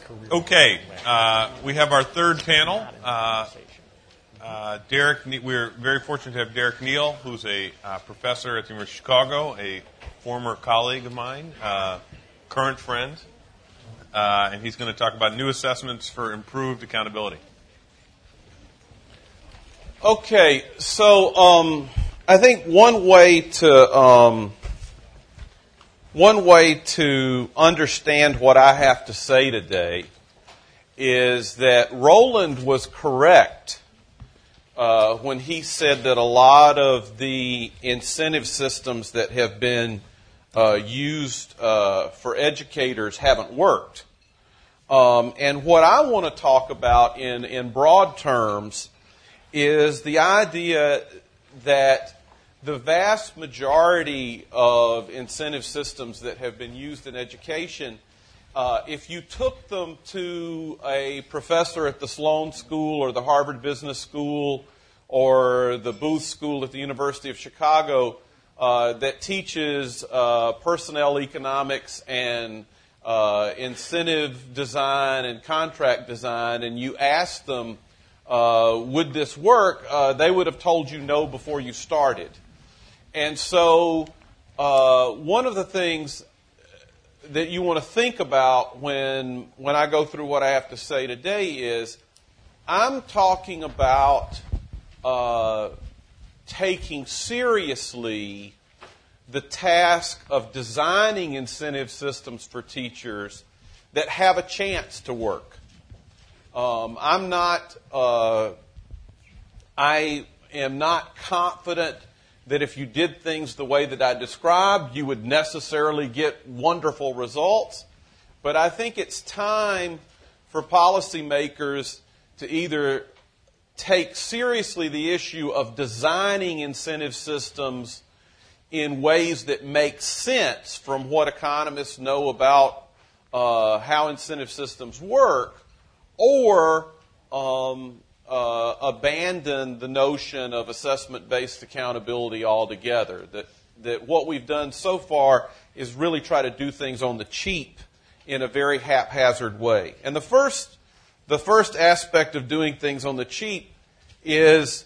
Okay, we have our third panel. We're very fortunate to have Derek Neal, who's a professor at the University of Chicago, a former colleague of mine, current friend, and he's going to talk about new assessments for improved accountability. Okay, so I think one way to understand what I have to say today is that Roland was correct when he said that a lot of the incentive systems that have been used for educators haven't worked. And what I want to talk about in broad terms is the idea that the vast majority of incentive systems that have been used in education, if you took them to a professor at the Sloan School or the Harvard Business School or the Booth School at the University of Chicago that teaches personnel economics and incentive design and contract design, and you ask them, would this work, they would have told you no before you started. And so one of the things that you want to think about when I go through what I have to say today is I'm talking about taking seriously the task of designing incentive systems for teachers that have a chance to work. I am not confident that if you did things the way that I described, you would necessarily get wonderful results. But I think it's time for policymakers to either take seriously the issue of designing incentive systems in ways that make sense from what economists know about how incentive systems work, or abandon the notion of assessment-based accountability altogether. That what we've done so far is really try to do things on the cheap in a very haphazard way. And the first aspect of doing things on the cheap is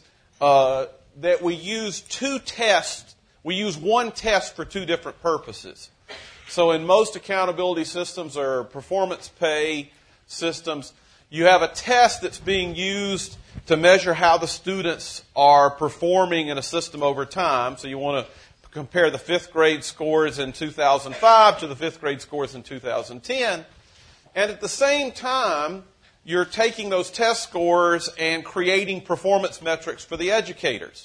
that we use two tests. We use one test for two different purposes. So in most accountability systems or performance pay systems, you have a test that's being used to measure how the students are performing in a system over time. So you want to compare the fifth grade scores in 2005 to the fifth grade scores in 2010. And at the same time, you're taking those test scores and creating performance metrics for the educators.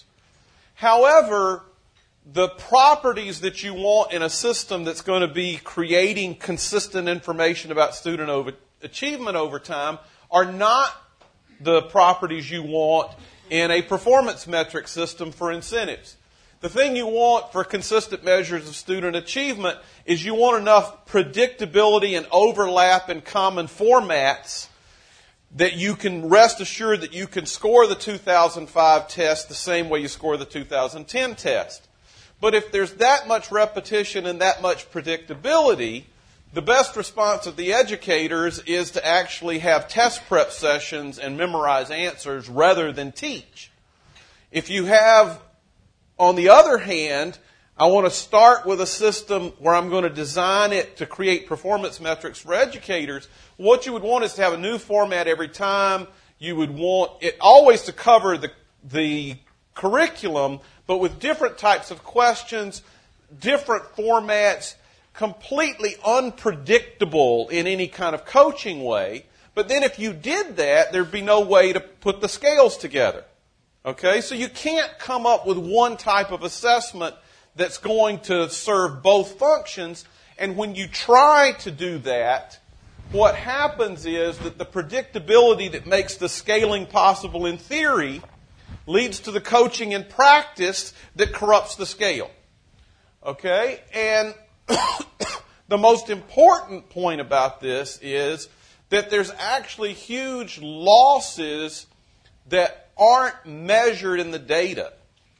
However, the properties that you want in a system that's going to be creating consistent information about student achievement over time are not the properties you want in a performance metric system for incentives. The thing you want for consistent measures of student achievement is you want enough predictability and overlap in common formats that you can rest assured that you can score the 2005 test the same way you score the 2010 test. But if there's that much repetition and that much predictability, the best response of the educators is to actually have test prep sessions and memorize answers rather than teach. If you have, on the other hand, I want to start with a system where I'm going to design it to create performance metrics for educators, what you would want is to have a new format every time. You would want it always to cover the curriculum, but with different types of questions, different formats, completely unpredictable in any kind of coaching way. But then if you did that, there'd be no way to put the scales together. Okay? So you can't come up with one type of assessment that's going to serve both functions. And when you try to do that, what happens is that the predictability that makes the scaling possible in theory leads to the coaching in practice that corrupts the scale. Okay? And the most important point about this is that there's actually huge losses that aren't measured in the data.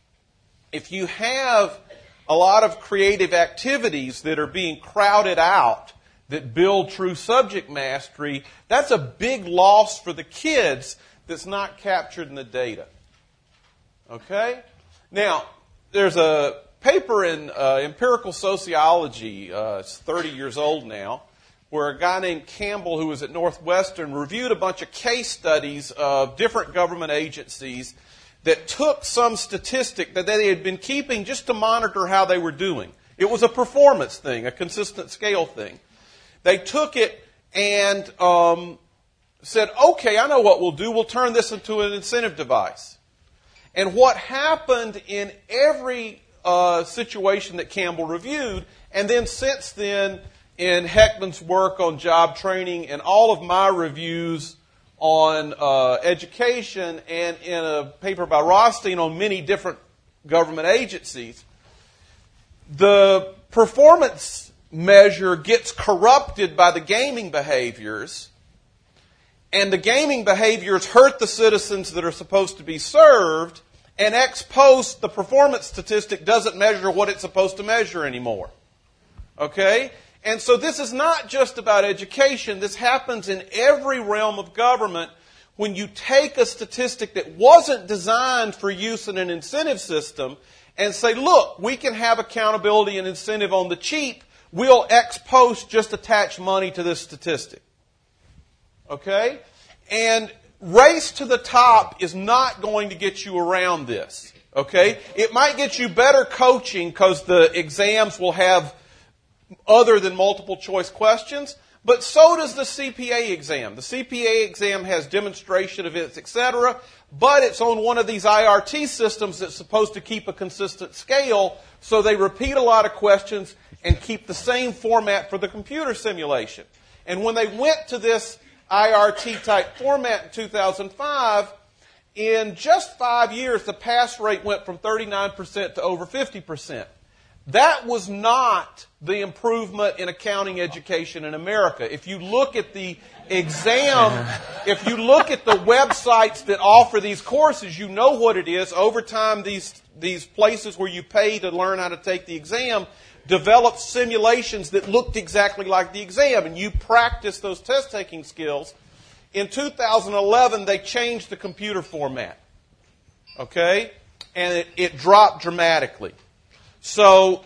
If you have a lot of creative activities that are being crowded out that build true subject mastery, that's a big loss for the kids that's not captured in the data. Okay? Now, there's a paper in Empirical Sociology, it's 30 years old now, where a guy named Campbell, who was at Northwestern, reviewed a bunch of case studies of different government agencies that took some statistic that they had been keeping just to monitor how they were doing. It was a performance thing, a consistent scale thing. They took it and said, okay, I know what we'll do. We'll turn this into an incentive device. And what happened in every situation that Campbell reviewed, and then since then in Heckman's work on job training and all of my reviews on education, and in a paper by Rothstein on many different government agencies, the performance measure gets corrupted by the gaming behaviors, and the gaming behaviors hurt the citizens that are supposed to be served, and ex post, the performance statistic doesn't measure what it's supposed to measure anymore. Okay? And so this is not just about education. This happens in every realm of government. When you take a statistic that wasn't designed for use in an incentive system and say, look, we can have accountability and incentive on the cheap, we'll ex post just attach money to this statistic. Okay? And race to the top is not going to get you around this. Okay? It might get you better coaching because the exams will have other than multiple choice questions, but so does the CPA exam. The CPA exam has demonstration of it, etc., but it's on one of these IRT systems that's supposed to keep a consistent scale, so they repeat a lot of questions and keep the same format for the computer simulation. And when they went to this IRT type format in 2005, in just 5 years, the pass rate went from 39% to over 50%. That was not the improvement in accounting education in America. If you look at the exam, if you look at the websites that offer these courses, you know what it is. Over time, these places where you pay to learn how to take the exam developed simulations that looked exactly like the exam, and you practice those test-taking skills. In 2011, they changed the computer format. Okay? And it dropped dramatically. So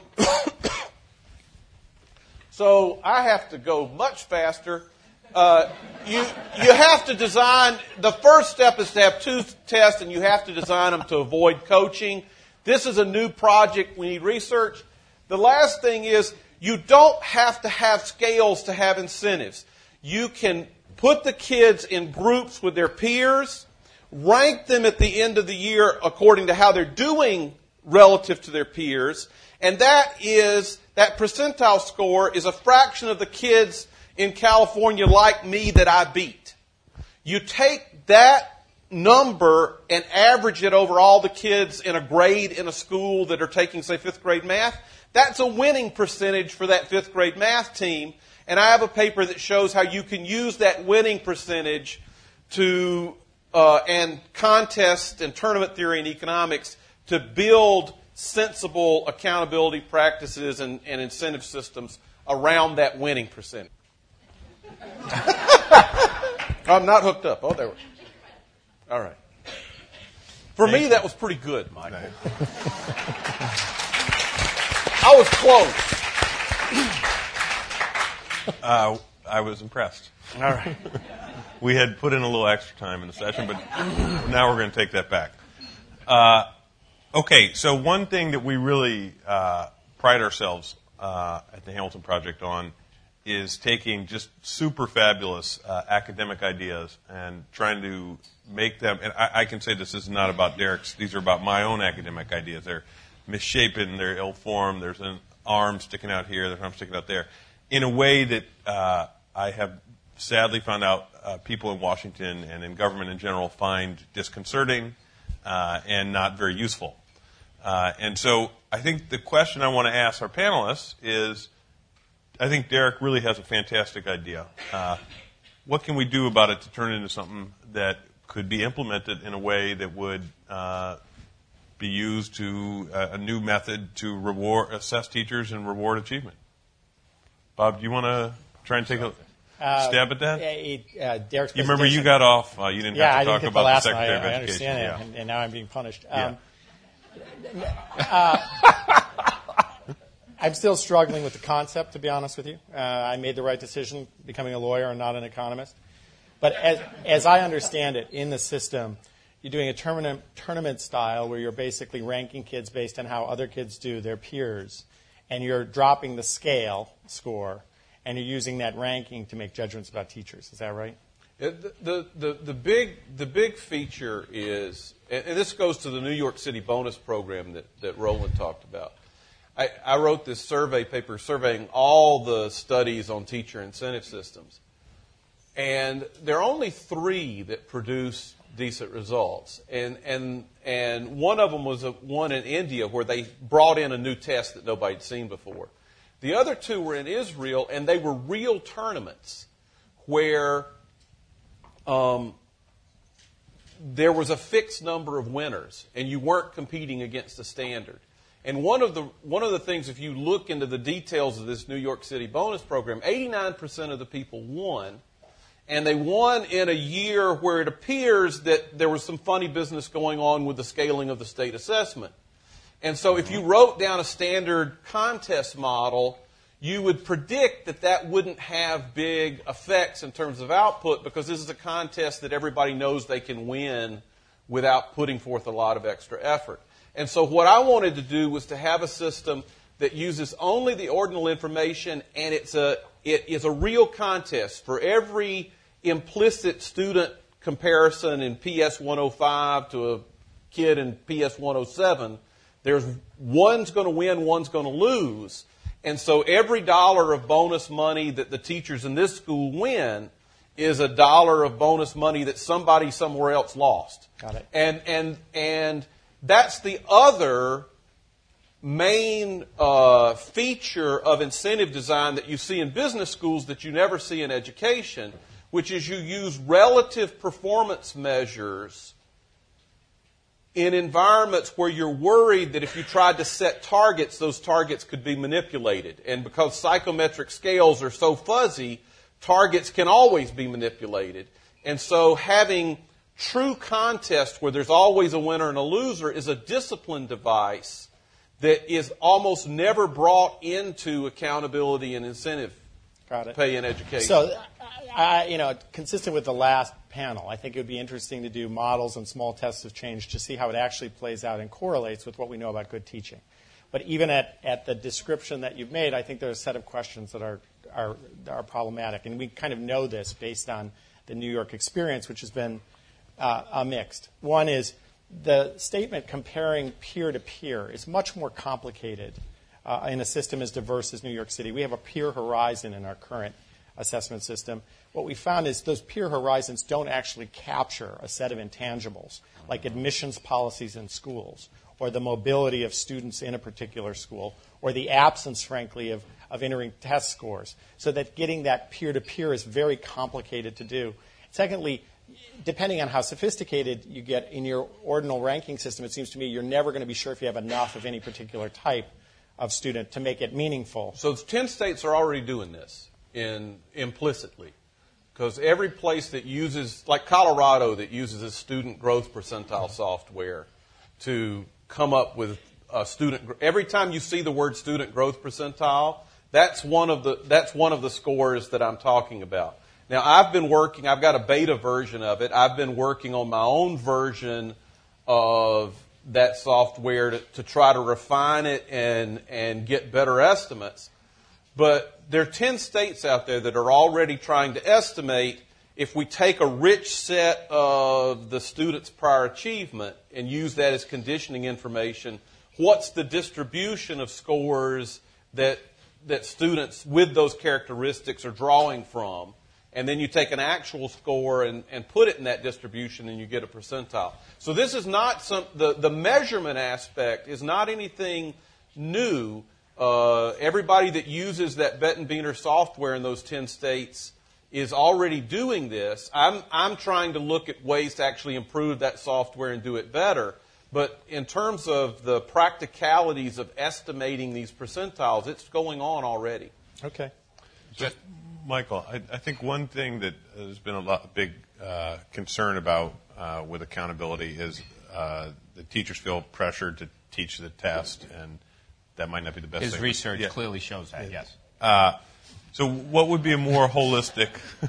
I have to go much faster. You have to design, the first step is to have 2 tests, and you have to design them to avoid coaching. This is a new project. We need research. The last thing is, you don't have to have scales to have incentives. You can put the kids in groups with their peers, rank them at the end of the year according to how they're doing relative to their peers, and that percentile score is a fraction of the kids in California like me that I beat. You take that number and average it over all the kids in a grade in a school that are taking, say, 5th grade math. That's a winning percentage for that 5th grade math team. And I have a paper that shows how you can use that winning percentage to and contest and tournament theory and economics to build sensible accountability practices and incentive systems around that winning percentage. I'm not hooked up. Oh, there we go. All right. For me, that was pretty good, Michael. I was close. I was impressed. All right. We had put in a little extra time in the session, but now we're going to take that back. Okay, so one thing that we really pride ourselves at the Hamilton Project on is taking just super fabulous academic ideas and trying to make them, and I can say this is not about Derek's, these are about my own academic ideas. They're misshapen, they're ill-formed, there's an arm sticking out here, there's an arm sticking out there, in a way that I have sadly found out people in Washington and in government in general find disconcerting and not very useful. And so I think the question I want to ask our panelists is, I think Derek really has a fantastic idea. What can we do about it to turn it into something that could be implemented in a way that would be used to a new method to assess teachers and reward achievement? Bob, do you want to try and take a stab at that? Derek's You remember you got off. You didn't have to talk about the Secretary of I Education. understand that, and now I'm being punished. I'm still struggling with the concept, to be honest with you. I made the right decision becoming a lawyer and not an economist. But as I understand it, in the system, you're doing a tournament style where you're basically ranking kids based on how other kids do, their peers, and you're dropping the scale score, and you're using that ranking to make judgments about teachers. Is that right? The big feature is, and this goes to the New York City bonus program that Roland talked about. I wrote this survey paper surveying all the studies on teacher incentive systems. And there are only 3 that produce decent results. And one of them was one in India where they brought in a new test that nobody had seen before. The other 2 were in Israel, and they were real tournaments where there was a fixed number of winners, and you weren't competing against the standard. And one of the things, if you look into the details of this New York City bonus program, 89% of the people won, and they won in a year where it appears that there was some funny business going on with the scaling of the state assessment. And so if you wrote down a standard contest model, you would predict that wouldn't have big effects in terms of output because this is a contest that everybody knows they can win without putting forth a lot of extra effort. And so what I wanted to do was to have a system that uses only the ordinal information, and it is a real contest. For every implicit student comparison in PS 105 to a kid in PS 107, there's one's going to win, one's going to lose. And so every dollar of bonus money that the teachers in this school win is a dollar of bonus money that somebody somewhere else lost. Got it. And that's the other main feature of incentive design that you see in business schools that you never see in education, which is you use relative performance measures in environments where you're worried that if you tried to set targets, those targets could be manipulated. And because psychometric scales are so fuzzy, targets can always be manipulated. And so having true contest where there's always a winner and a loser is a discipline device that is almost never brought into accountability and incentive pay in education. So, consistent with the last panel, I think it would be interesting to do models and small tests of change to see how it actually plays out and correlates with what we know about good teaching. But even at the description that you've made, I think there's a set of questions that are problematic. And we kind of know this based on the New York experience, which has been mixed. One is the statement comparing peer-to-peer is much more complicated in a system as diverse as New York City. We have a peer horizon in our current assessment system. What we found is those peer horizons don't actually capture a set of intangibles, like admissions policies in schools, or the mobility of students in a particular school, or the absence, frankly, of entering test scores. So that getting that peer-to-peer is very complicated to do. Secondly, depending on how sophisticated you get in your ordinal ranking system, it seems to me you're never going to be sure if you have enough of any particular type of student to make it meaningful. So 10 states are already doing this implicitly. Because every place that uses, like Colorado, that uses a student growth percentile software to come up with a student, every time you see the word student growth percentile, that's one of the scores that I'm talking about. Now, I've got a beta version of it. I've been working on my own version of that software to try to refine it and get better estimates. But there are 10 states out there that are already trying to estimate if we take a rich set of the student's prior achievement and use that as conditioning information, what's the distribution of scores that students with those characteristics are drawing from? And then you take an actual score and put it in that distribution and you get a percentile. So this is not the measurement aspect is not anything new. Everybody that uses that Bettenbiener software in those 10 states is already doing this. I'm trying to look at ways to actually improve that software and do it better. But in terms of the practicalities of estimating these percentiles, it's going on already. Okay. Michael, I think one thing that has been a big concern about with accountability is the teachers feel pressured to teach the test, and that might not be the best His thing. research clearly shows that, yes. So what would be a more holistic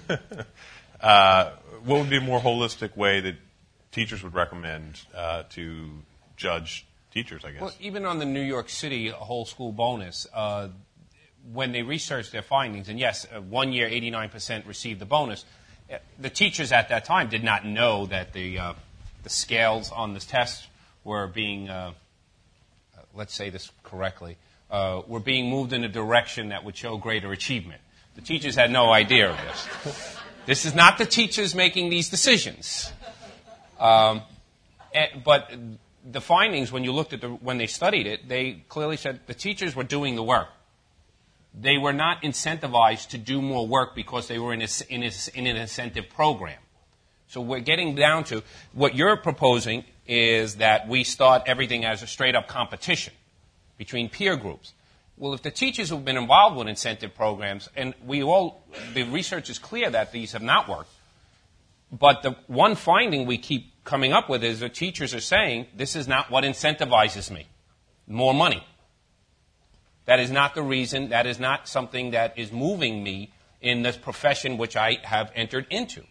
way that teachers would recommend to judge teachers, I guess? Well, even on the New York City whole school bonus, when they researched their findings, and yes, 1 year 89% received the bonus, the teachers at that time did not know that the scales on this test were being, let's say this correctly, were being moved in a direction that would show greater achievement. The teachers had no idea of this. This is not the teachers making these decisions. But the findings, when you looked at when they studied it, they clearly said the teachers were doing the work. They were not incentivized to do more work because they were in an incentive program. So we're getting down to what you're proposing is that we start everything as a straight-up competition between peer groups. Well, if the teachers who've been involved with incentive programs, and the research is clear that these have not worked, but the one finding we keep coming up with is the teachers are saying, this is not what incentivizes me. More money. That is not the reason. That is not something that is moving me in this profession which I have entered into.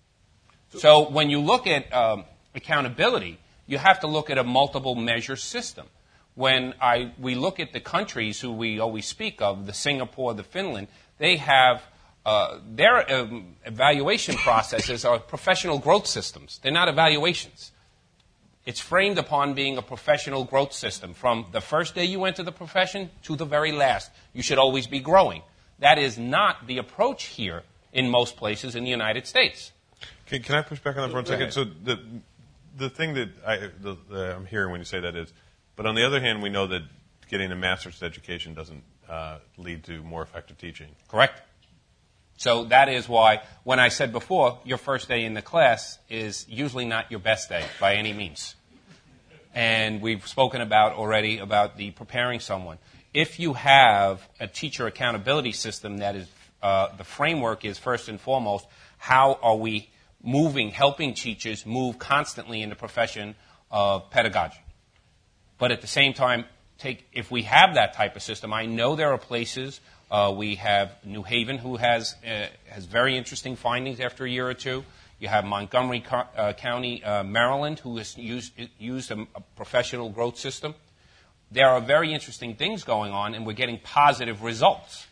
So when you look at accountability, you have to look at a multiple measure system. When we look at the countries who we always speak of, the Singapore, the Finland, they have their evaluation processes are professional growth systems. They're not evaluations. It's framed upon being a professional growth system. From the first day you enter the profession to the very last, you should always be growing. That is not the approach here in most places in the United States. Can I push back on that for 1 second? So the thing that I'm hearing when you say that is, but on the other hand, we know that getting a master's education doesn't lead to more effective teaching. Correct. So that is why, when I said before, your first day in the class is usually not your best day by any means. And we've spoken already about the preparing someone. If you have a teacher accountability system that is, the framework is first and foremost, how are we helping teachers move constantly in the profession of pedagogy? But at the same time, if we have that type of system, I know there are places. We have New Haven, who has very interesting findings after a year or two. You have Montgomery County, Maryland, who has used a professional growth system. There are very interesting things going on, and we're getting positive results.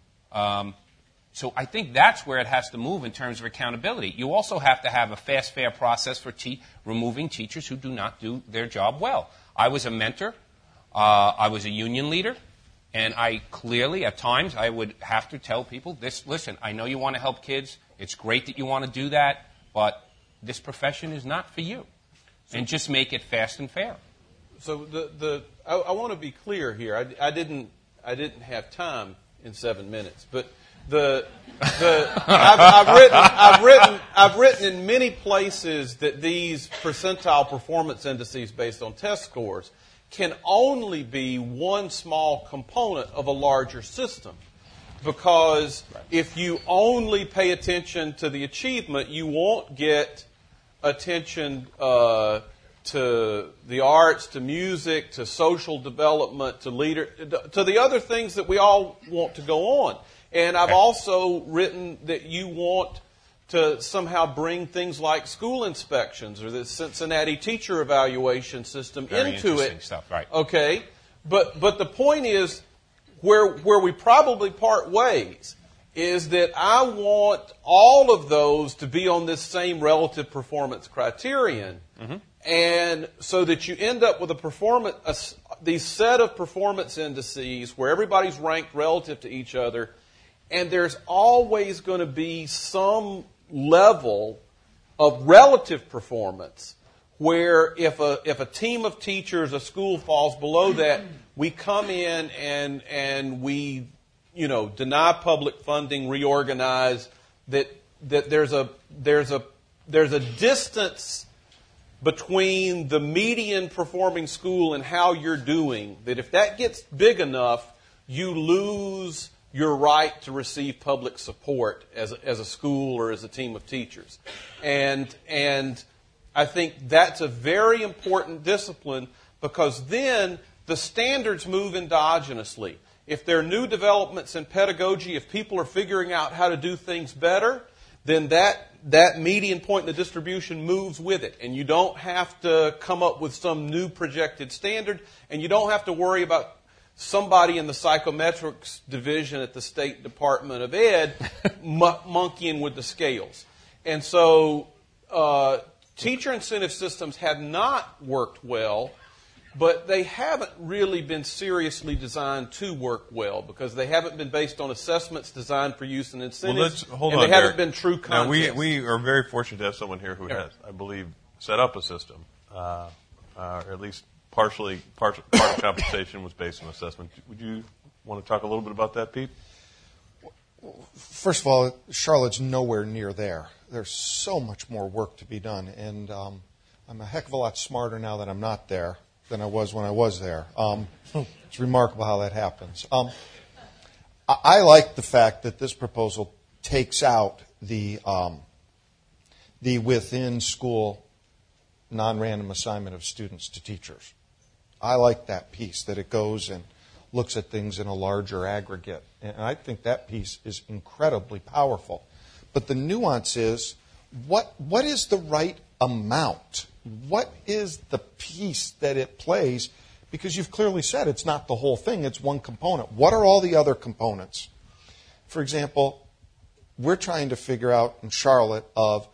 So I think that's where it has to move in terms of accountability. You also have to have a fast, fair process for removing teachers who do not do their job well. I was a mentor. I was a union leader. And I clearly, at times, I would have to tell people, listen, I know you want to help kids. It's great that you want to do that. But this profession is not for you. And just make it fast and fair. So I want to be clear here. I didn't have time in 7 minutes, but I've written in many places that these percentile performance indices based on test scores can only be one small component of a larger system. Because if you only pay attention to the achievement, you won't get attention to the arts, to music, to social development, to the other things that we all want to go on. And I've also written that you want to somehow bring things like school inspections or the Cincinnati teacher evaluation system into it. Stuff, right. Okay, but the point is where we probably part ways is that I want all of those to be on this same relative performance criterion, and so that you end up with these set of performance indices where everybody's ranked relative to each other, and there's always going to be some level of relative performance where if a team of teachers, a school falls below that, we come in and we deny public funding, reorganize, that there's a distance between the median performing school and how you're doing, that if that gets big enough, you lose your right to receive public support as a school or as a team of teachers. And I think that's a very important discipline, because then the standards move endogenously. If there are new developments in pedagogy, if people are figuring out how to do things better, then that median point in the distribution moves with it. And you don't have to come up with some new projected standard, and you don't have to worry about somebody in the psychometrics division at the State Department of Ed monkeying with the scales. And so teacher incentive systems have not worked well, but they haven't really been seriously designed to work well, because they haven't been based on assessments designed for use and incentives, Hold and on, they haven't Derek. been true Now, context. we are very fortunate to have someone here who has, I believe, set up a system, or at least part of compensation was based on assessment. Would you want to talk a little bit about that, Pete? First of all, Charlotte's nowhere near there. There's so much more work to be done, and I'm a heck of a lot smarter now that I'm not there than I was when I was there. It's remarkable how that happens. I like the fact that this proposal takes out the within-school non-random assignment of students to teachers. I like that piece, that it goes and looks at things in a larger aggregate. And I think that piece is incredibly powerful. But the nuance is, what is the right amount? What is the piece that it plays? Because you've clearly said it's not the whole thing, it's one component. What are all the other components? For example, we're trying to figure out in Charlotte of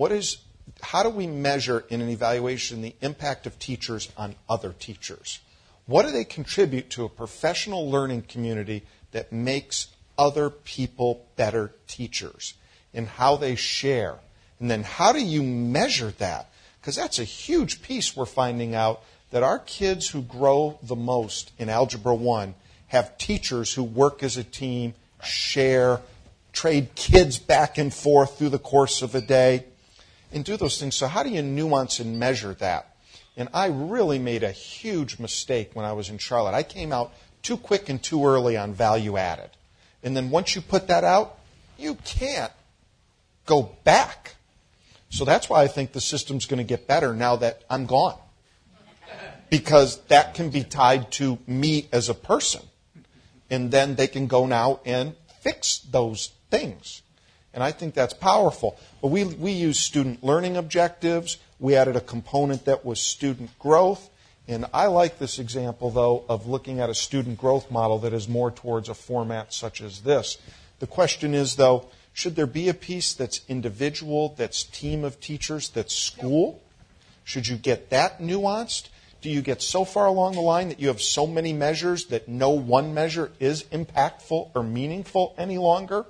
how do we measure in an evaluation the impact of teachers on other teachers? What do they contribute to a professional learning community that makes other people better teachers, and how they share? And then how do you measure that? Because that's a huge piece we're finding out, that our kids who grow the most in Algebra 1 have teachers who work as a team, share, trade kids back and forth through the course of a day, and do those things. So how do you nuance and measure that? And I really made a huge mistake when I was in Charlotte. I came out too quick and too early on value added. And then once you put that out, you can't go back. So that's why I think the system's going to get better now that I'm gone. Because that can be tied to me as a person. And then they can go now and fix those things. And I think that's powerful. But we use student learning objectives. We added a component that was student growth. And I like this example, though, of looking at a student growth model that is more towards a format such as this. The question is, though, should there be a piece that's individual, that's team of teachers, that's school? Should you get that nuanced? Do you get so far along the line that you have so many measures that no one measure is impactful or meaningful any longer?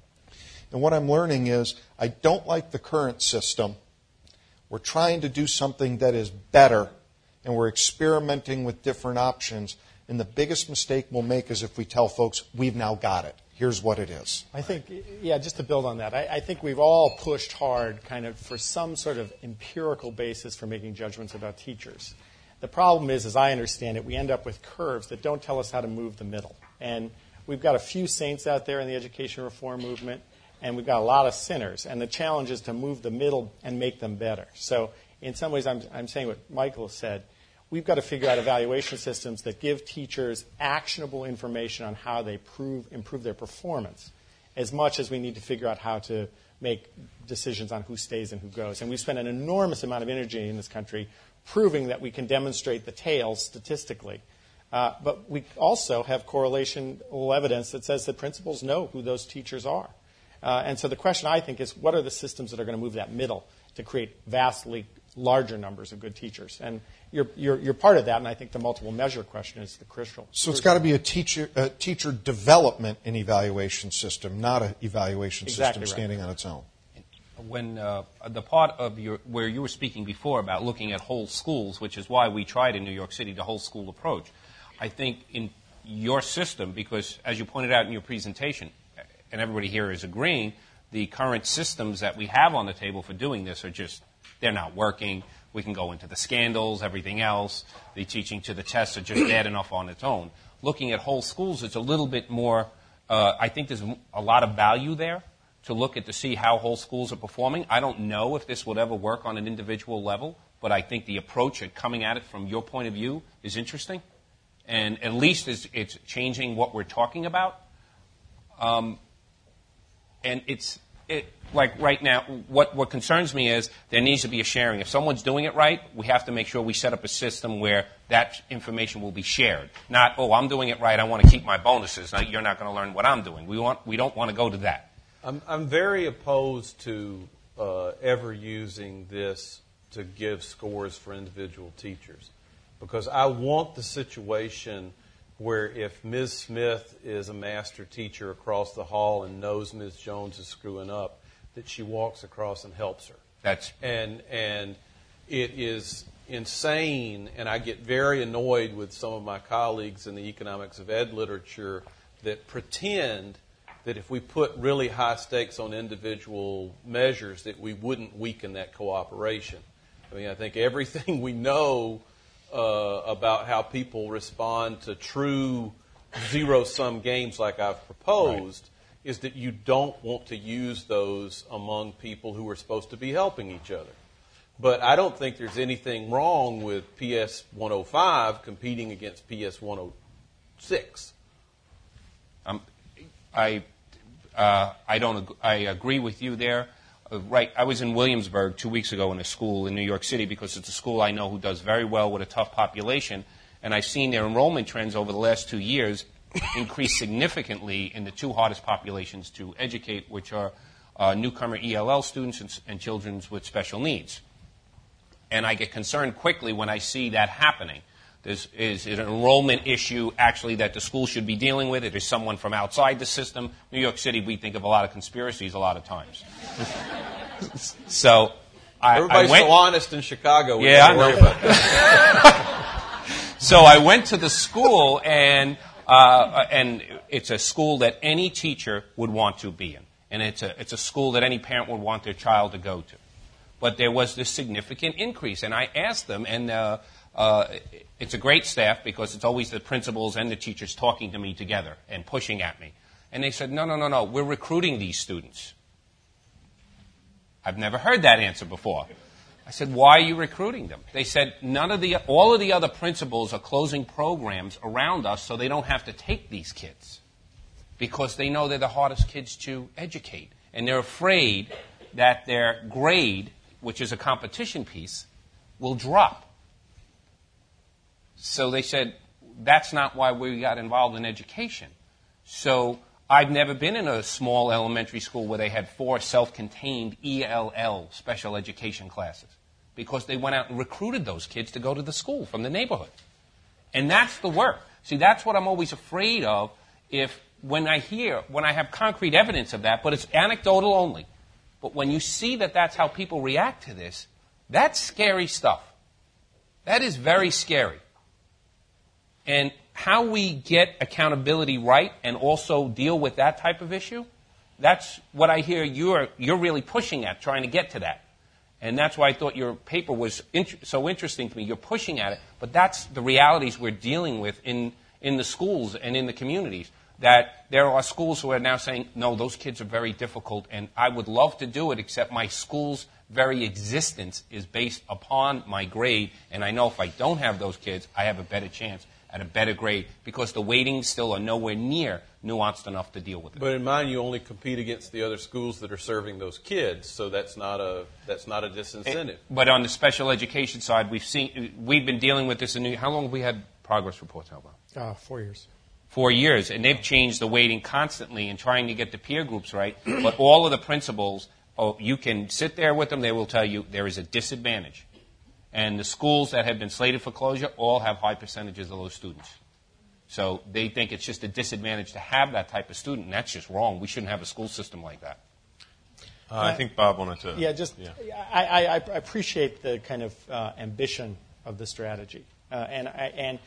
And what I'm learning is I don't like the current system. We're trying to do something that is better, and we're experimenting with different options. And the biggest mistake we'll make is if we tell folks, we've now got it. Here's what it is. I think, just to build on that, I think we've all pushed hard kind of for some sort of empirical basis for making judgments about teachers. The problem is, as I understand it, we end up with curves that don't tell us how to move the middle. And we've got a few saints out there in the education reform movement, and we've got a lot of sinners. And the challenge is to move the middle and make them better. So in some ways, I'm saying what Michael said. We've got to figure out evaluation systems that give teachers actionable information on how they improve their performance, as much as we need to figure out how to make decisions on who stays and who goes. And we've spent an enormous amount of energy in this country proving that we can demonstrate the tails statistically. But we also have correlational evidence that says that principals know who those teachers are. And so the question, I think, is what are the systems that are going to move that middle to create vastly larger numbers of good teachers? And you're part of that, and I think the multiple measure question is the crucial. So it's got to be a teacher development and evaluation system, not an evaluation system standing on its own. When the part of where you were speaking before about looking at whole schools, which is why we tried in New York City the whole school approach, I think in your system, because as you pointed out in your presentation, and everybody here is agreeing, the current systems that we have on the table for doing this are just, they're not working. We can go into the scandals, everything else. The teaching to the tests are just bad enough on its own. Looking at whole schools, it's a little bit more I think there's a lot of value there to look at to see how whole schools are performing. I don't know if this would ever work on an individual level, but I think the approach at coming at it from your point of view is interesting, and at least it's changing what we're talking about. And like right now, what concerns me is there needs to be a sharing. If someone's doing it right, we have to make sure we set up a system where that information will be shared. Not, oh, I'm doing it right, I want to keep my bonuses. Now, you're not going to learn what I'm doing. We don't want to go to that. I'm very opposed to ever using this to give scores for individual teachers, because I want the situation where if Ms. Smith is a master teacher across the hall and knows Ms. Jones is screwing up, that she walks across and helps her. And it is insane, and I get very annoyed with some of my colleagues in the economics of ed literature that pretend that if we put really high stakes on individual measures that we wouldn't weaken that cooperation. I mean, I think everything we know about how people respond to true zero-sum games like I've proposed is that you don't want to use those among people who are supposed to be helping each other. But I don't think there's anything wrong with PS 105 competing against PS 106. I agree with you there. Right, I was in Williamsburg 2 weeks ago in a school in New York City because it's a school I know who does very well with a tough population, and I've seen their enrollment trends over the last 2 years increase significantly in the two hardest populations to educate, which are newcomer ELL students and children with special needs. And I get concerned quickly when I see that happening. Is it an enrollment issue actually that the school should be dealing with? It is someone from outside the system. New York City, we think of a lot of conspiracies a lot of times. So everybody's so honest in Chicago. Yeah, I know. About that. So I went to the school, and it's a school that any teacher would want to be in, and it's a school that any parent would want their child to go to. But there was this significant increase, and I asked them, and it's a great staff because it's always the principals and the teachers talking to me together and pushing at me. And they said, no, we're recruiting these students. I've never heard that answer before. I said, why are you recruiting them? They said, all of the other principals are closing programs around us so they don't have to take these kids because they know they're the hardest kids to educate. And they're afraid that their grade, which is a competition piece, will drop. So they said, that's not why we got involved in education. So I've never been in a small elementary school where they had 4 self-contained ELL special education classes because they went out and recruited those kids to go to the school from the neighborhood. And that's the work. See, that's what I'm always afraid of when I have concrete evidence of that, but it's anecdotal only. But when you see that that's how people react to this, that's scary stuff. That is very scary. And how we get accountability right and also deal with that type of issue, that's what I hear you're really pushing at, trying to get to that. And that's why I thought your paper was so interesting to me. You're pushing at it, but that's the realities we're dealing with in the schools and in the communities, that there are schools who are now saying, no, those kids are very difficult, and I would love to do it, except my school's very existence is based upon my grade, and I know if I don't have those kids, I have a better chance at a better grade because the weightings still are nowhere near nuanced enough to deal with it. But in mine, you only compete against the other schools that are serving those kids, so that's not a disincentive. But on the special education side, we've been dealing with this. How long have we had progress reports? How about 4 years. 4 years, and they've changed the weighting constantly and trying to get the peer groups right. But all of the principals, you can sit there with them; they will tell you there is a disadvantage. And the schools that have been slated for closure all have high percentages of those students. So they think it's just a disadvantage to have that type of student, and that's just wrong. We shouldn't have a school system like that. I think Bob wanted to... I appreciate the kind of ambition of the strategy. And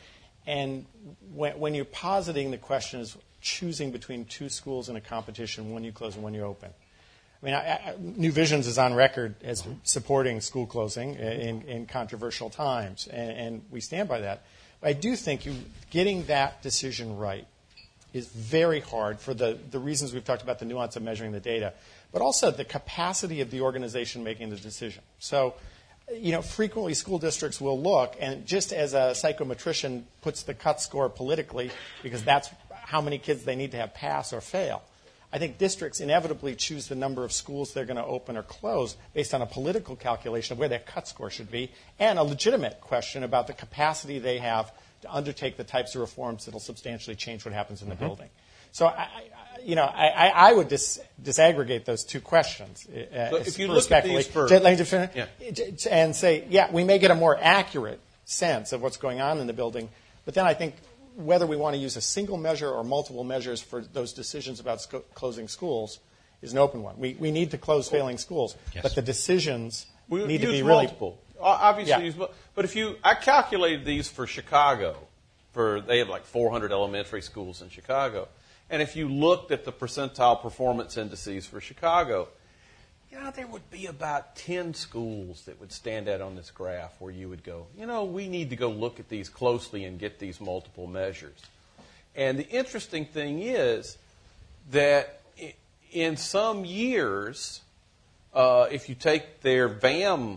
when you're positing the question is choosing between 2 schools in a competition, when you close and when you open. I mean, New Visions is on record as supporting school closing in controversial times, and we stand by that. But I do think getting that decision right is very hard for the reasons we've talked about, the nuance of measuring the data, but also the capacity of the organization making the decision. So, frequently school districts will look, and just as a psychometrician puts the cut score politically, because that's how many kids they need to have pass or fail, I think districts inevitably choose the number of schools they're going to open or close based on a political calculation of where their cut score should be, and a legitimate question about the capacity they have to undertake the types of reforms that will substantially change what happens in the building. So, I would disaggregate those two questions. So if you look at these first, and say, we may get a more accurate sense of what's going on in the building, but then I think whether we want to use a single measure or multiple measures for those decisions about closing schools is an open one. We need to close failing schools, but the decisions need to be really multiple. Obviously, but I calculated these for Chicago. They have like 400 elementary schools in Chicago. And if you looked at the percentile performance indices for Chicago, there would be about 10 schools that would stand out on this graph where you would go, we need to go look at these closely and get these multiple measures. And the interesting thing is that in some years, if you take their VAM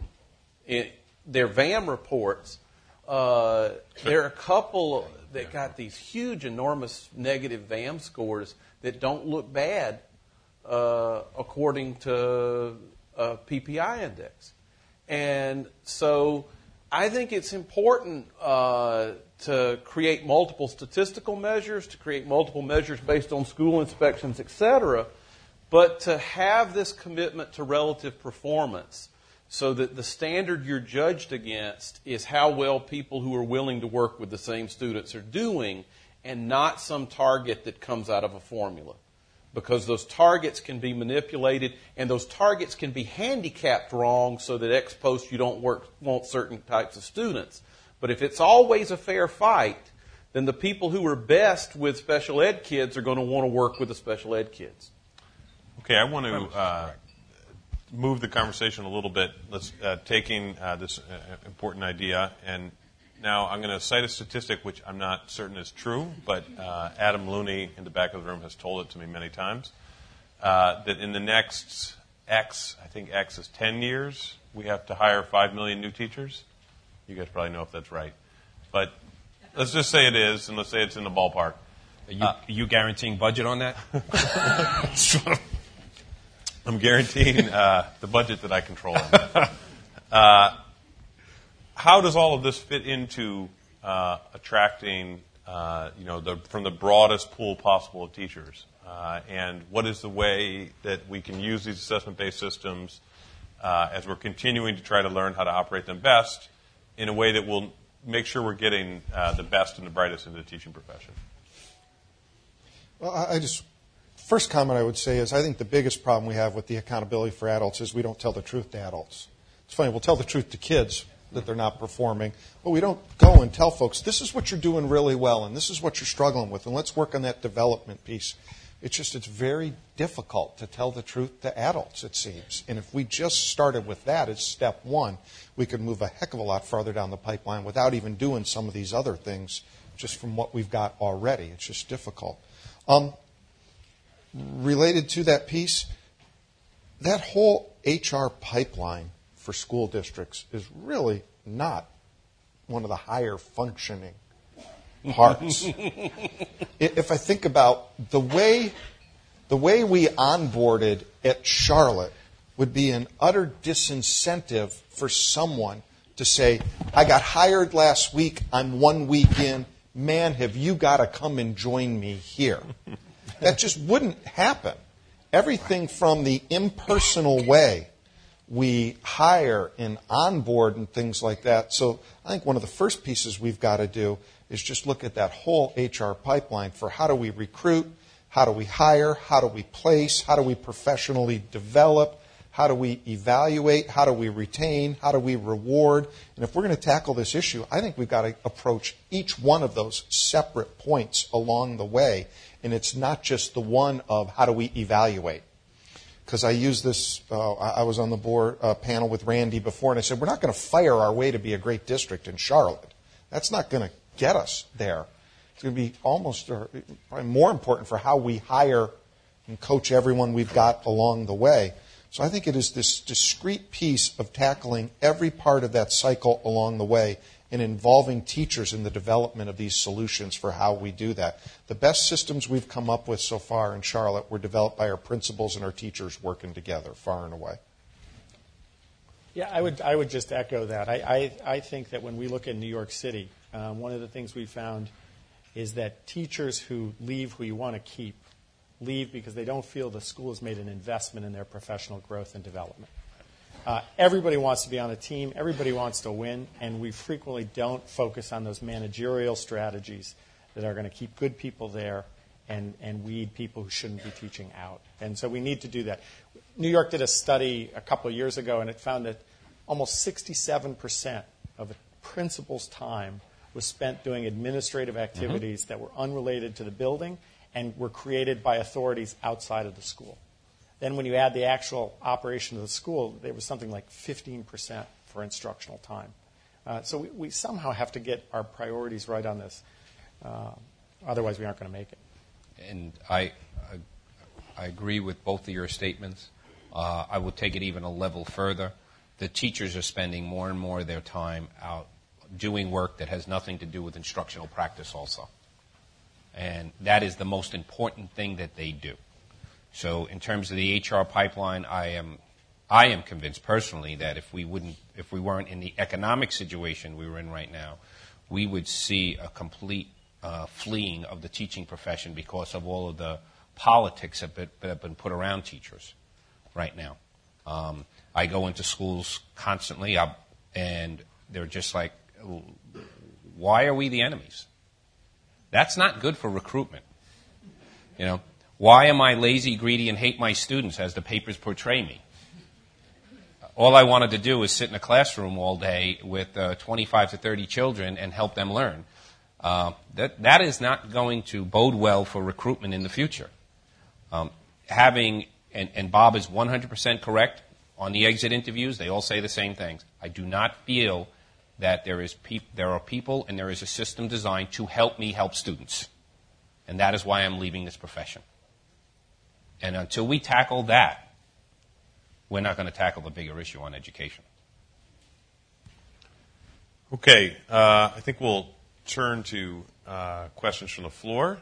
reports, there are a couple that got these huge, enormous negative VAM scores that don't look bad according to PPI index. And so I think it's important to create multiple statistical measures, to create multiple measures based on school inspections, et cetera, but to have this commitment to relative performance so that the standard you're judged against is how well people who are willing to work with the same students are doing, and not some target that comes out of a formula. Because those targets can be manipulated, and those targets can be handicapped wrong so that ex post you don't want certain types of students. But if it's always a fair fight, then the people who are best with special ed kids are going to want to work with the special ed kids. Okay, I want to move the conversation a little bit. Let's taking this important idea, and now I'm going to cite a statistic which I'm not certain is true, but Adam Looney in the back of the room has told it to me many times, that in the next X, I think X is 10 years, we have to hire 5 million new teachers. You guys probably know if that's right. But let's just say it is, and let's say it's in the ballpark. Are you guaranteeing budget on that? I'm guaranteeing the budget that I control. How does all of this fit into attracting, from the broadest pool possible of teachers? And what is the way that we can use these assessment-based systems as we're continuing to try to learn how to operate them best in a way that will make sure we're getting the best and the brightest into the teaching profession? Well, first comment I would say is I think the biggest problem we have with the accountability for adults is we don't tell the truth to adults. It's funny, we'll tell the truth to kids that they're not performing, but we don't go and tell folks, this is what you're doing really well, and this is what you're struggling with, and let's work on that development piece. It's very difficult to tell the truth to adults, it seems. And if we just started with that as step one, we could move a heck of a lot farther down the pipeline without even doing some of these other things just from what we've got already. It's just difficult. Related to that piece, that whole HR pipeline for school districts is really not one of the higher functioning parts. If I think about the way we onboarded at Charlotte would be an utter disincentive for someone to say, I got hired last week, I'm 1 week in, man, have you got to come and join me here. That just wouldn't happen. Everything from the impersonal way we hire and onboard and things like that. So I think one of the first pieces we've got to do is just look at that whole HR pipeline for how do we recruit, how do we hire, how do we place, how do we professionally develop, how do we evaluate, how do we retain, how do we reward. And if we're going to tackle this issue, I think we've got to approach each one of those separate points along the way. And it's not just the one of how do we evaluate. Because I use this, I was on the board panel with Randy before, and I said, we're not going to fire our way to be a great district in Charlotte. That's not going to get us there. It's going to be almost or probably more important for how we hire and coach everyone we've got along the way. So I think it is this discrete piece of tackling every part of that cycle along the way and involving teachers in the development of these solutions for how we do that. The best systems we've come up with so far in Charlotte were developed by our principals and our teachers working together, far and away. Yeah, I would just echo that. I think that when we look at New York City, one of the things we found is that teachers who leave who you want to keep leave because they don't feel the school has made an investment in their professional growth and development. Everybody wants to be on a team. Everybody wants to win, and we frequently don't focus on those managerial strategies that are going to keep good people there and weed people who shouldn't be teaching out. And so we need to do that. New York did a study a couple of years ago, and it found that almost 67% of a principal's time was spent doing administrative activities that were unrelated to the building and were created by authorities outside of the school. Then when you add the actual operation of the school, there was something like 15% for instructional time. So we somehow have to get our priorities right on this. Otherwise, we aren't going to make it. And I agree with both of your statements. I will take it even a level further. The teachers are spending more and more of their time out doing work that has nothing to do with instructional practice also. And that is the most important thing that they do. So in terms of the HR pipeline, I am convinced personally that if we weren't in the economic situation we were in right now, we would see a complete fleeing of the teaching profession because of all of the politics that have been put around teachers right now. I go into schools constantly, and they're just like, why are we the enemies? That's not good for recruitment. You know, why am I lazy, greedy, and hate my students as the papers portray me? All I wanted to do is sit in a classroom all day with 25 to 30 children and help them learn. That is not going to bode well for recruitment in the future. And Bob is 100% correct on the exit interviews. They all say the same things. I do not feel that there are people and there is a system designed to help me help students. And that is why I'm leaving this profession. And until we tackle that, we're not going to tackle the bigger issue on education. Okay, I think we'll turn to questions from the floor.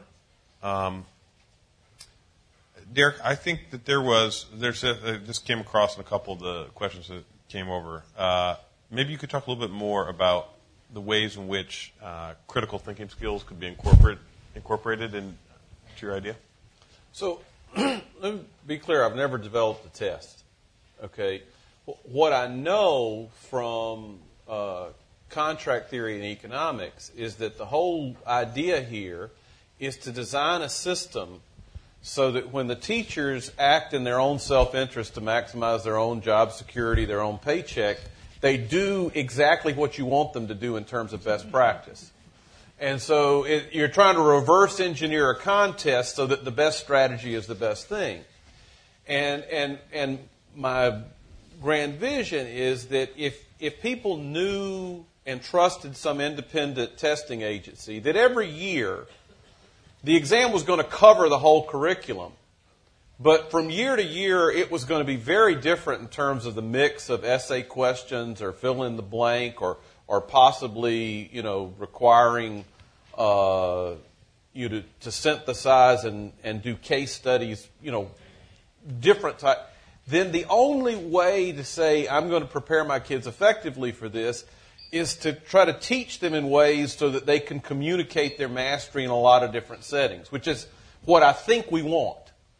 Derek, I think that this came across in a couple of the questions that came over. Maybe you could talk a little bit more about the ways in which critical thinking skills could be incorporated into your idea. So let me be clear, I've never developed a test. Okay, what I know from contract theory and economics is that the whole idea here is to design a system so that when the teachers act in their own self-interest to maximize their own job security, their own paycheck, they do exactly what you want them to do in terms of best practice. And so you're trying to reverse engineer a contest so that the best strategy is the best thing. And my grand vision is that if people knew and trusted some independent testing agency, that every year the exam was going to cover the whole curriculum. But from year to year, it was going to be very different in terms of the mix of essay questions or fill in the blank or possibly, requiring you to synthesize and do case studies, different type. Then the only way to say I'm going to prepare my kids effectively for this is to try to teach them in ways so that they can communicate their mastery in a lot of different settings, which is what I think we want.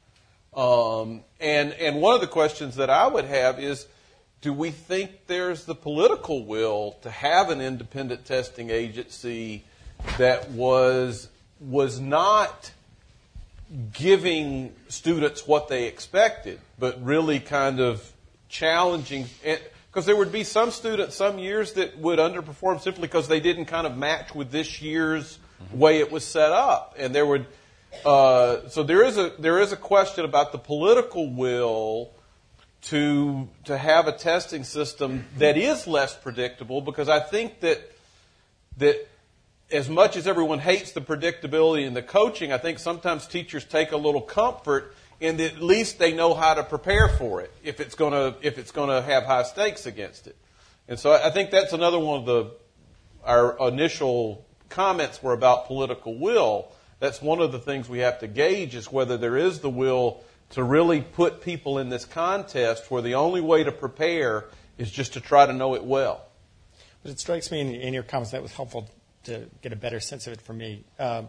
And one of the questions that I would have is, do we think there's the political will to have an independent testing agency that was not giving students what they expected, but really kind of challenging? Because there would be some students some years that would underperform simply because they didn't kind of match with this year's way it was set up. And there would so there is a question about the political will to have a testing system that is less predictable, because I think that as much as everyone hates the predictability in the coaching, I think sometimes teachers take a little comfort in that at least they know how to prepare for it if it's going to have high stakes against it. And so I think that's another one of our initial comments were about political will. That's one of the things we have to gauge is whether there is the will to really put people in this contest where the only way to prepare is just to try to know it well. But it strikes me in your comments that was helpful to get a better sense of it for me.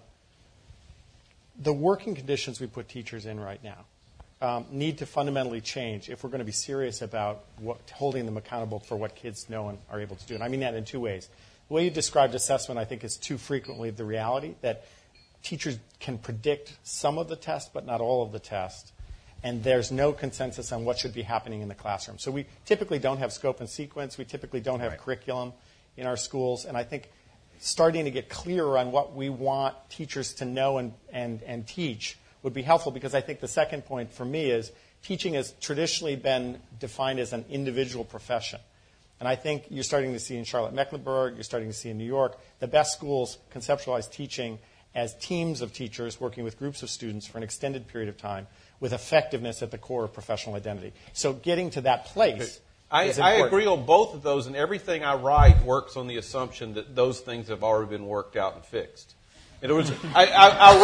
The working conditions we put teachers in right now need to fundamentally change if we're going to be serious about holding them accountable for what kids know and are able to do. And I mean that in two ways. The way you described assessment, I think, is too frequently the reality that teachers can predict some of the test, but not all of the test. And there's no consensus on what should be happening in the classroom. So we typically don't have scope and sequence. We typically don't have curriculum in our schools. And I think starting to get clearer on what we want teachers to know and teach would be helpful, because I think the second point for me is teaching has traditionally been defined as an individual profession. And I think you're starting to see in Charlotte-Mecklenburg, you're starting to see in New York, the best schools conceptualize teaching as teams of teachers working with groups of students for an extended period of time with effectiveness at the core of professional identity. So getting to that place is important. I agree on both of those, and everything I write works on the assumption that those things have already been worked out and fixed. In other words, I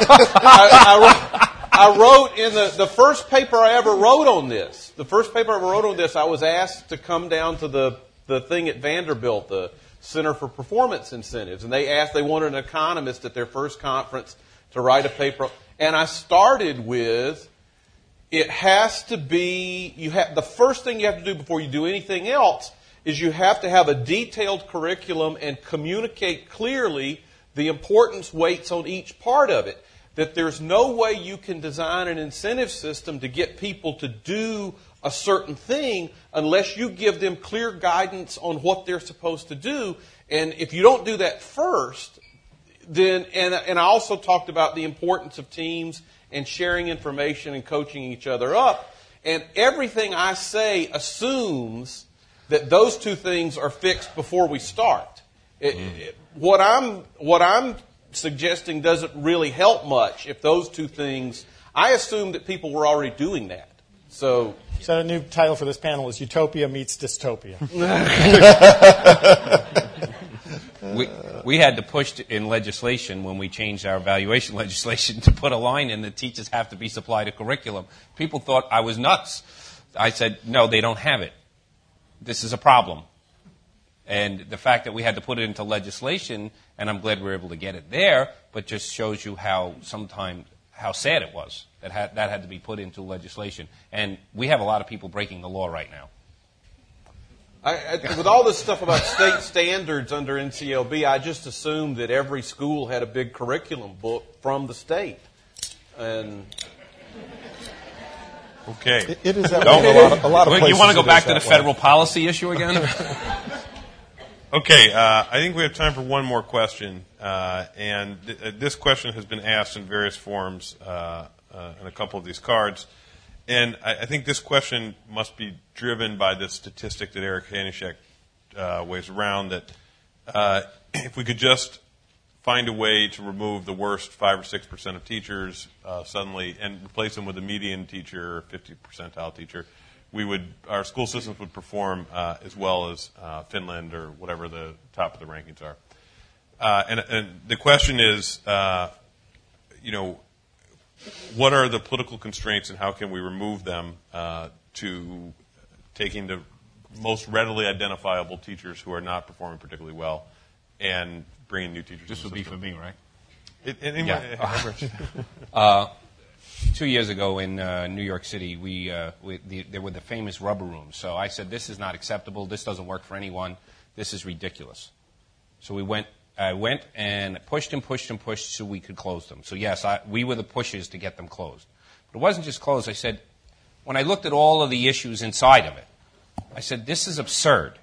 wrote in the first paper I ever wrote on this. The first paper I ever wrote on this, I was asked to come down to the thing at Vanderbilt, the Center for Performance Incentives, and they wanted an economist at their first conference to write a paper. And I started with, it has to be, the first thing you have to do before you do anything else is you have to have a detailed curriculum and communicate clearly the importance weights on each part of it. That there's no way you can design an incentive system to get people to do a certain thing unless you give them clear guidance on what they're supposed to do. And if you don't do that first, then, and I also talked about the importance of teams and sharing information and coaching each other up. And everything I say assumes that those two things are fixed before we start. What I'm suggesting doesn't really help much if those two things. I assume that people were already doing that. So the new title for this panel is Utopia Meets Dystopia. We had to push in legislation when we changed our evaluation legislation to put a line in that teachers have to be supplied a curriculum. People thought I was nuts. I said, no, they don't have it. This is a problem. And the fact that we had to put it into legislation, and I'm glad we were able to get it there, but just shows you how sad it was that had to be put into legislation. And we have a lot of people breaking the law right now. With all this stuff about state standards under NCLB, I just assumed that every school had a big curriculum book from the state. And okay, it is that way. A lot of places. You want to go back to the federal policy issue again? Okay, I think we have time for one more question, and this question has been asked in various forms in a couple of these cards, and I think this question must be driven by the statistic that Eric Hanushek waves around, that if we could just find a way to remove the worst 5 or 6% of teachers suddenly and replace them with a median teacher or 50 percentile teacher, our school systems would perform as well as Finland or whatever the top of the rankings are. And the question is, what are the political constraints and how can we remove them to taking the most readily identifiable teachers who are not performing particularly well and bringing new teachers? This would be for me, right? Yeah. 2 years ago in New York City, there were the famous rubber rooms. So I said, this is not acceptable. This doesn't work for anyone. This is ridiculous. So I went and pushed and pushed and pushed so we could close them. So yes, we were the pushers to get them closed. But it wasn't just closed. I said, when I looked at all of the issues inside of it, I said, this is absurd.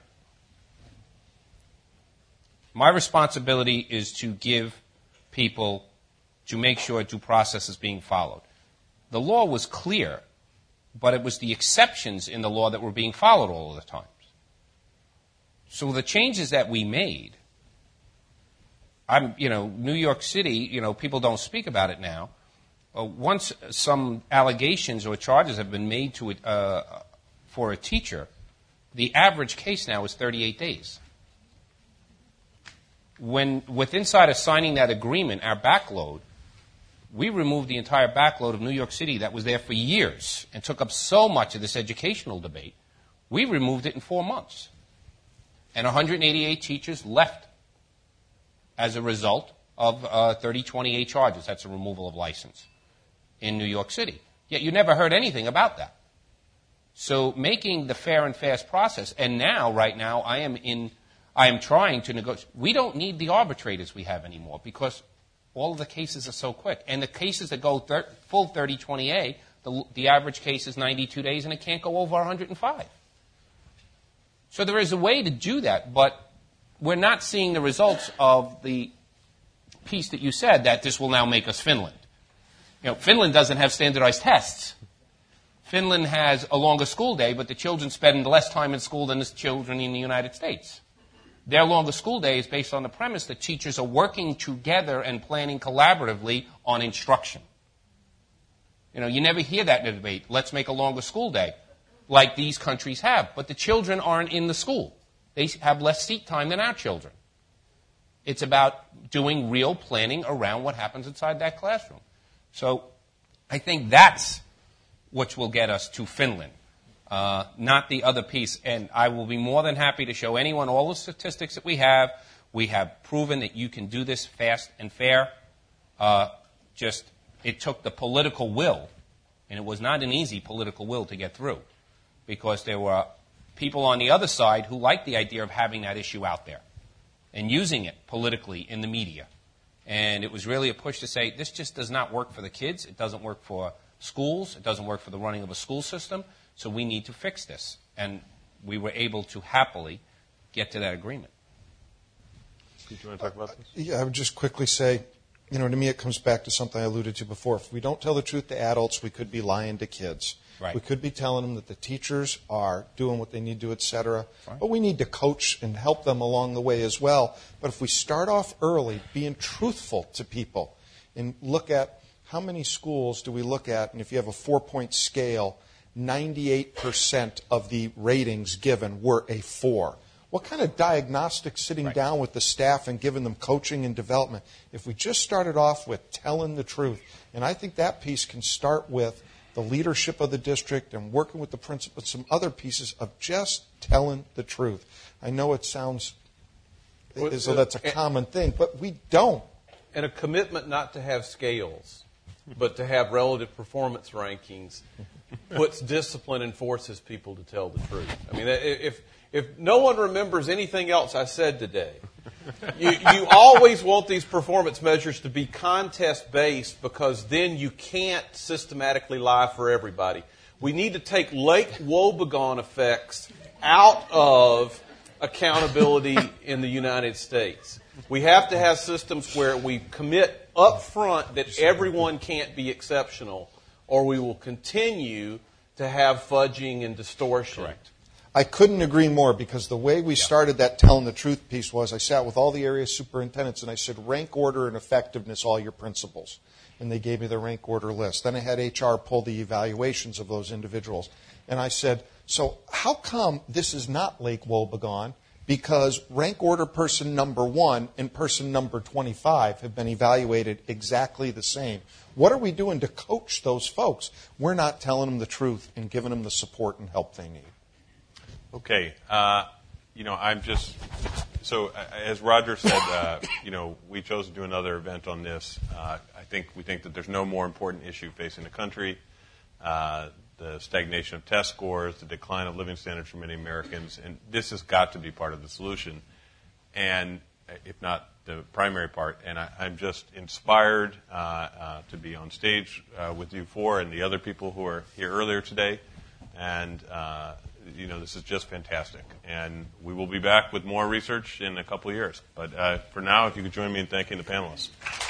My responsibility is to give people, to make sure due process is being followed. The law was clear, but it was the exceptions in the law that were being followed all of the time. So the changes that we made New York City, people don't speak about it now. Once some allegations or charges have been made to for a teacher, the average case now is 38 days. With inside of signing that agreement, our backload, we removed the entire backload of New York City that was there for years and took up so much of this educational debate. We removed it in 4 months. And 188 teachers left as a result of 3028 charges. That's a removal of license in New York City. Yet you never heard anything about that. So making the fair and fast process, and now, right now, I am trying to negotiate. We don't need the arbitrators we have anymore because all of the cases are so quick. And the cases that go full 3020A, the average case is 92 days, and it can't go over 105. So there is a way to do that, but we're not seeing the results of the piece that you said, that this will now make us Finland. Finland doesn't have standardized tests. Finland has a longer school day, but the children spend less time in school than the children in the United States. Their longer school day is based on the premise that teachers are working together and planning collaboratively on instruction. You never hear that in a debate. Let's make a longer school day, like these countries have. But the children aren't in the school. They have less seat time than our children. It's about doing real planning around what happens inside that classroom. So I think that's what will get us to Finland, not the other piece. And I will be more than happy to show anyone all the statistics that we have. We have proven that you can do this fast and fair. It took the political will, and it was not an easy political will to get through, because there were people on the other side who liked the idea of having that issue out there and using it politically in the media. And it was really a push to say, this just does not work for the kids. It doesn't work for schools. It doesn't work for the running of a school system. So we need to fix this. And we were able to happily get to that agreement. Do you want to talk about this? Yeah, I would just quickly say, to me it comes back to something I alluded to before. If we don't tell the truth to adults, we could be lying to kids. Right. We could be telling them that the teachers are doing what they need to, et cetera. Right. But we need to coach and help them along the way as well. But if we start off early, being truthful to people, and look at how many schools do we look at, and if you have a 4-point scale, 98% of the ratings given were a 4. What kind of diagnostic sitting down with the staff and giving them coaching and development? If we just started off with telling the truth, and I think that piece can start with the leadership of the district and working with the principal, some other pieces of just telling the truth. I know it sounds as though that's a common thing, but we don't. And a commitment not to have scales, but to have relative performance rankings puts discipline and forces people to tell the truth. I mean, if no one remembers anything else I said today, you always want these performance measures to be contest-based, because then you can't systematically lie for everybody. We need to take Lake Wobegon effects out of accountability in the United States. We have to have systems where we commit up front that everyone can't be exceptional, or we will continue to have fudging and distortion. Correct. I couldn't agree more, because the way we started that telling the truth piece was I sat with all the area superintendents and I said, rank order and effectiveness all your principals. And they gave me the rank order list. Then I had HR pull the evaluations of those individuals. And I said, so how come this is not Lake Wobegon? Because rank order person number 1 and person number 25 have been evaluated exactly the same. What are we doing to coach those folks? We're not telling them the truth and giving them the support and help they need. Okay. I'm just, so as Roger said, we chose to do another event on this. We think that there's no more important issue facing the country. The stagnation of test scores, the decline of living standards for many Americans, and this has got to be part of the solution, and if not the primary part. And I'm just inspired to be on stage with you four and the other people who are here earlier today, and this is just fantastic. And we will be back with more research in a couple of years. But for now, if you could join me in thanking the panelists.